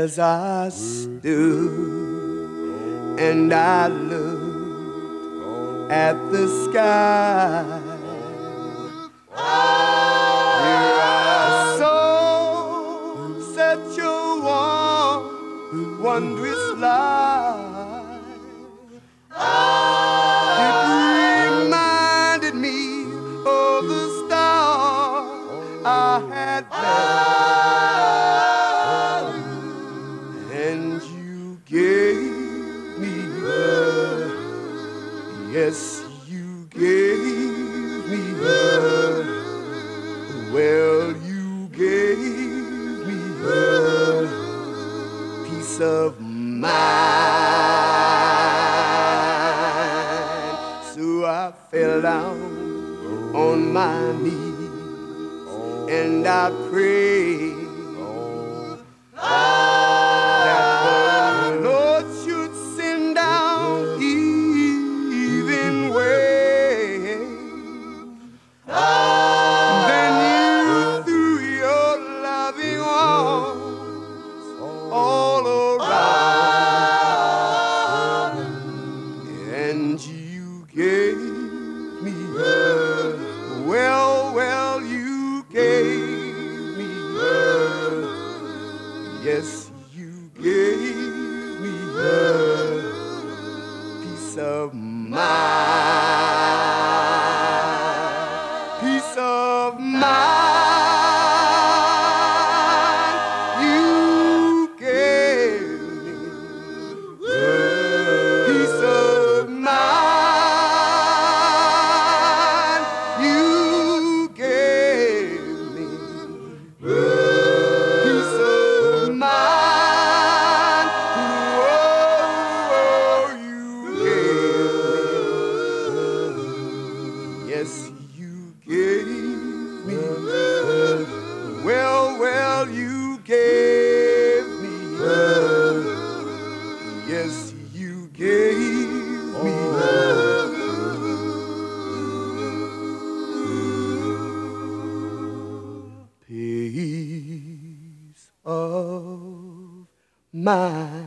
as I stood and I looked at the sky. Here I saw such a warm, wondrous light. It reminded me of the star I had met, and you gave me her. Yes, you gave me her. Well, you gave me her peace of mind. So I fell down on my knees and I prayed that the Lord should send down even rain. Then you threw your loving arms all around, and you gave me her. Well, you gave me her. Yes, you gave me her peace of mind. Peace of mind. You gave me peace of mind. You gave me peace of mind. Oh, you gave me. Yes, you gave me. Well, you gave me. Yes, you gave me. Peace of mind.